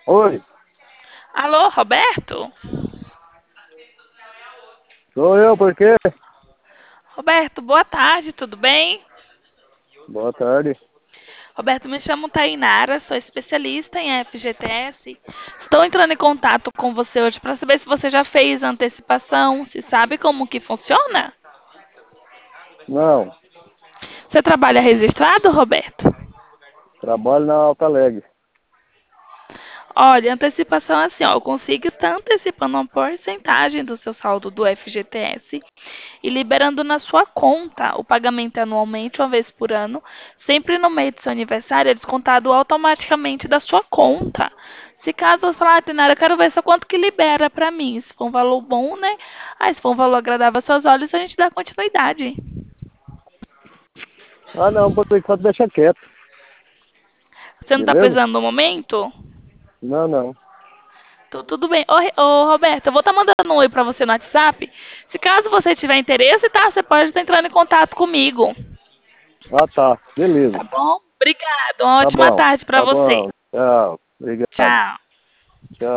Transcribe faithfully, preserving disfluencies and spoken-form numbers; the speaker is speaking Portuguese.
Oi, Alô, Roberto? sou eu, por quê? Roberto, boa tarde, tudo bem? Boa tarde. Roberto, me chamo Tainara, sou especialista em F G T S. Estou entrando em contato com você hoje para saber se você já fez a antecipação, se sabe como que funciona. Não, Você trabalha registrado, Roberto? trabalho na Alta Alegre. Olha, antecipação é assim, ó, eu consigo estar antecipando uma porcentagem do seu saldo do F G T S e liberando na sua conta o pagamento anualmente, uma vez por ano, sempre no mês do seu aniversário, é descontado automaticamente da sua conta. Se caso você falar, ah, Tenara, eu quero ver só quanto que libera pra mim. Se for um valor bom, né? Ah, se for um valor agradável aos seus olhos, a gente dá continuidade. Ah, não, por enquanto deixa quieto, Você não tá beleza? precisando no momento? Não, não. Tu- Tudo bem. Ô, Re- ô, Roberto, eu vou estar mandando um oi pra você no WhatsApp. Se caso você tiver interesse, tá? Você pode estar entrando em contato comigo. Ah, tá, beleza. Tá bom? Obrigada. Uma Tá ótima bom, tarde pra tá você. bom. Tchau, obrigado. Tchau.